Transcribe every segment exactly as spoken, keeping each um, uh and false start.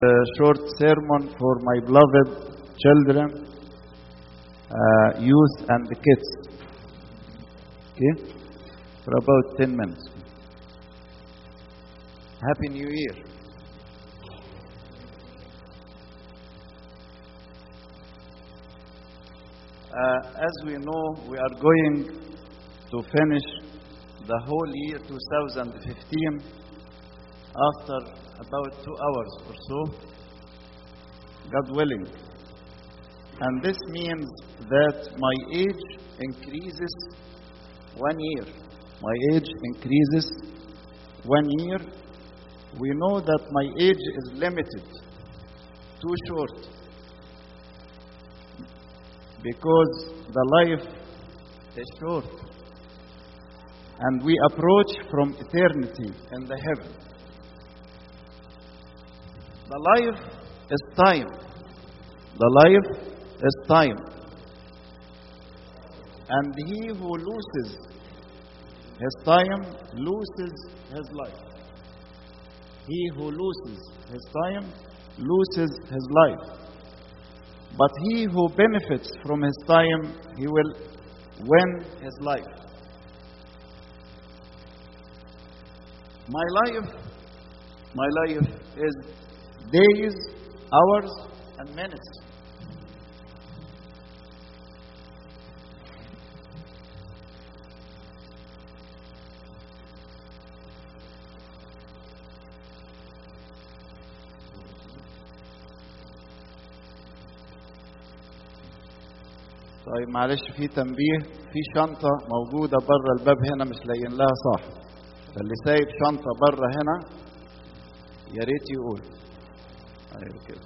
A short sermon for my beloved children, uh, youth and the kids. Okay? For about ten minutes. Happy New Year. Uh, as we know, we are going to finish the whole year two thousand fifteen after about two hours or so, God willing. And this means that my age increases one year. My age increases one year. We know that my age is limited, too short, because the life is short. And we approach from eternity in the heaven. The life is time. The life is time. And he who loses his time loses his life. He who loses his time loses his life. But he who benefits from his time, he will win his life. My life, my life is days, hours, and minutes. طيب معلش في تنبيه، في شنطة موجودة بره الباب هنا مش لاقيين لها صاحب. فاللي سايب شنطة بره هنا يا ريت يقول. ايوه كده.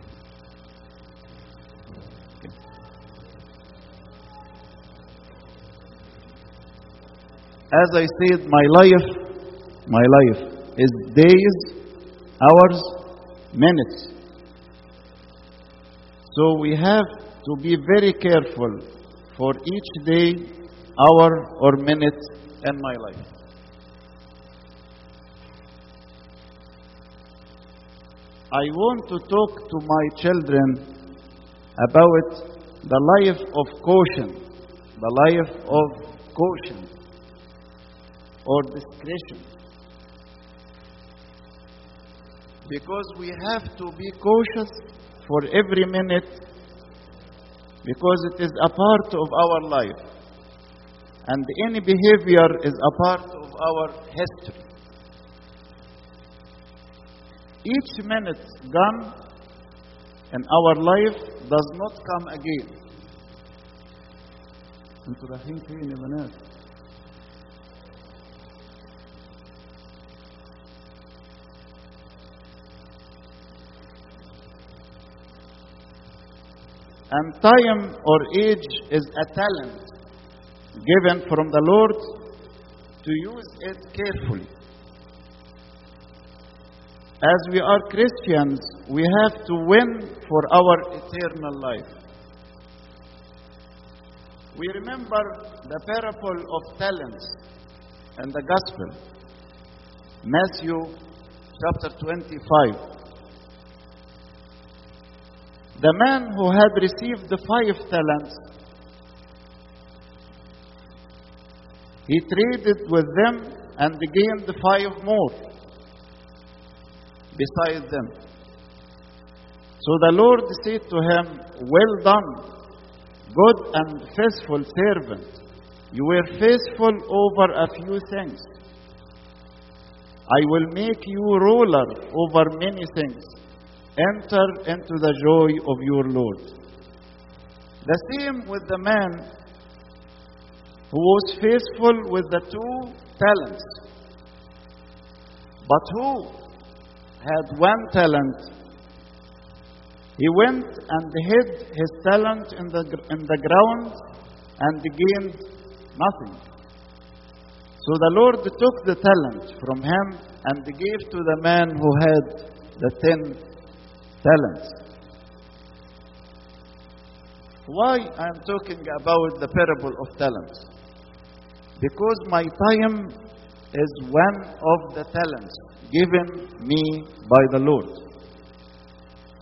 As I said, my life, my life is days, hours, minutes. So we have to be very careful for each day, hour, or minute in my life. I want to talk to my children about the life of caution, the life of caution or discretion. Because we have to be cautious for every minute, because it is a part of our life. And any behavior is a part of our history. Each minute gone in our life does not come again. انتوا رايحين فين يا بنات؟ And time or age is a talent given from the Lord to use it carefully. As we are Christians, we have to win for our eternal life. We remember the parable of talents in the Gospel, Matthew chapter twenty-five. The man who had received the five talents, he traded with them and gained the five more beside them. So the Lord said to him, "Well done, good and faithful servant. You were faithful over a few things. I will make you ruler over many things. Enter into the joy of your Lord." The same with the man who was faithful with the two talents. But who had one talent, he went and hid his talent in the, in the ground and gained nothing. So the Lord took the talent from him and gave to the man who had the ten talents. Why I am talking about the parable of talents? Because my time is one of the talents given me by the Lord.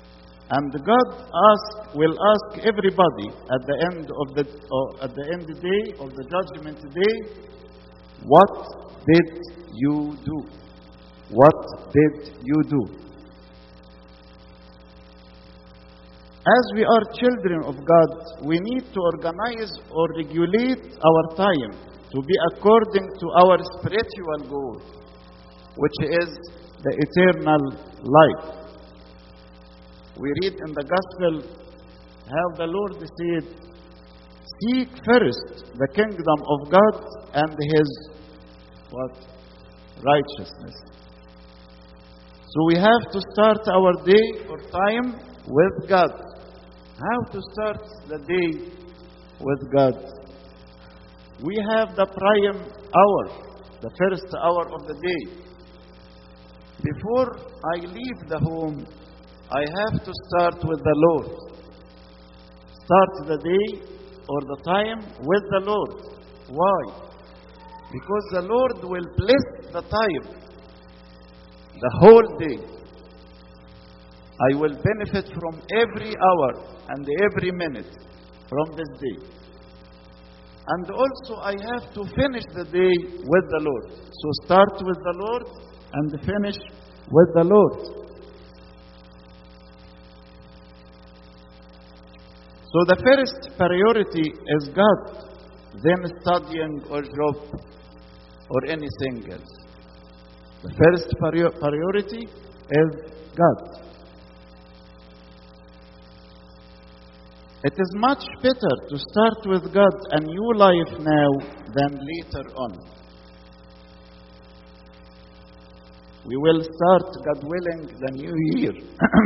And God ask, will ask everybody at the end of the uh, at the end of the day of the judgment day, what did you do? What did you do? As we are children of God, we need to organize or regulate our time to be according to our spiritual goal, which is the eternal life. We read in the Gospel how the Lord said, seek first the kingdom of God and His what? Righteousness. So we have to start our day or time with God. How to start the day with God? We have the prime hour, the first hour of the day. Before I leave the home, I have to start with the Lord. Start the day or the time with the Lord. Why? Because the Lord will bless the time, the whole day. I will benefit from every hour and every minute from this day. And also I have to finish the day with the Lord. So start with the Lord and finish with the Lord. So the first priority is God, then studying or job or anything else. The first priority is God. It is much better to start with God a new life now than later on. We will start, God willing, the new year.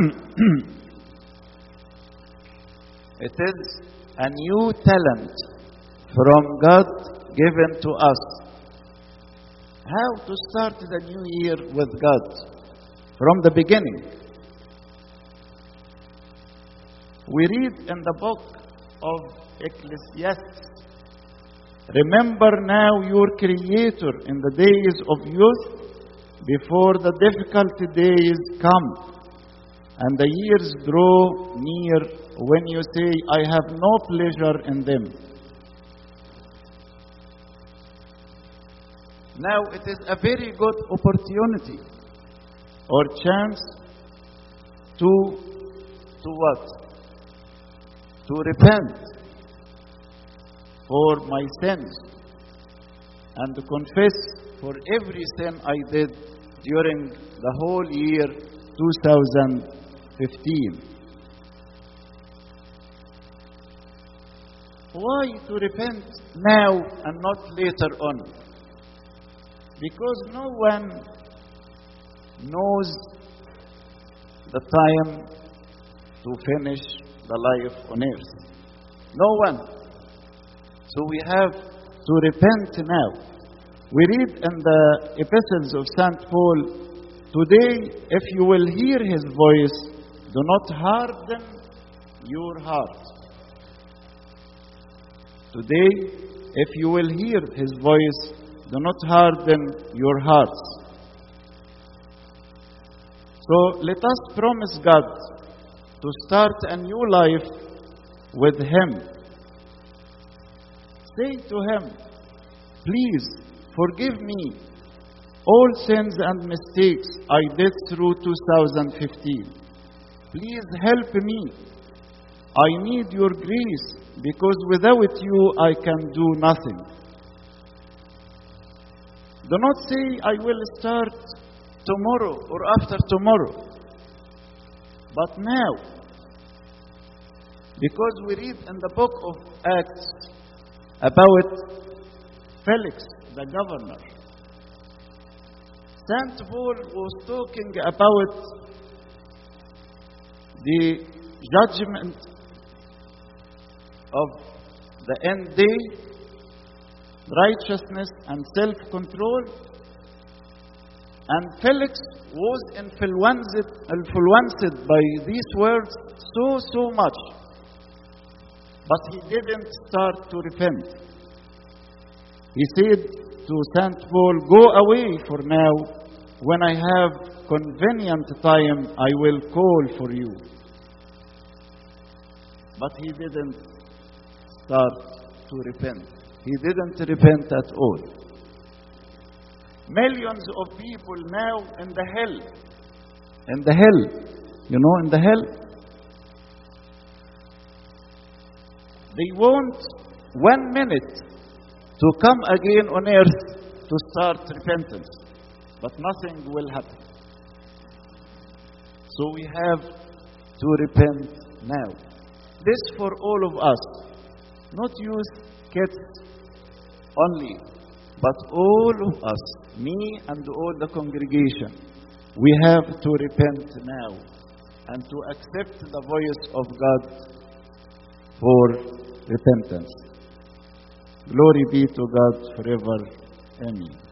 It is a new talent from God given to us. How to start the new year with God from the beginning. We read in the book of Ecclesiastes, remember now your Creator in the days of youth, before the difficult days come, and the years draw near, when you say, I have no pleasure in them. Now it is a very good opportunity or chance to, to what? To repent for my sins and to confess for every sin I did during the whole year two thousand fifteen. Why to repent now and not later on? Because no one knows the time to finish the life on earth. No one. So we have to repent now. We read in the epistles of Saint Paul, today if you will hear his voice, do not harden your heart. Today, if you will hear his voice, do not harden your hearts. So let us promise God to start a new life with Him. Say to Him, please forgive me all sins and mistakes I did through two thousand fifteen. Please help me. I need your grace, because without you I can do nothing. Do not say, I will start tomorrow or after tomorrow, but now. Because we read in the book of Acts about Felix, the governor. Saint Paul was talking about the judgment of the end day, righteousness and self-control. And Felix was influenced, influenced by these words so, so much. But he didn't start to repent. He said to Saint Paul, go away for now. When I have convenient time, I will call for you. but he didn't start to repent. He didn't repent at all. Millions of people now in the hell. In the hell. You know, in the hell. They want one minute to come again on earth to start repentance. But nothing will happen. So we have to repent now. This for all of us. Not youth, kids only, but all of us, me and all the congregation. We have to repent now and to accept the voice of God for repentance. Glory be to God forever. Amen.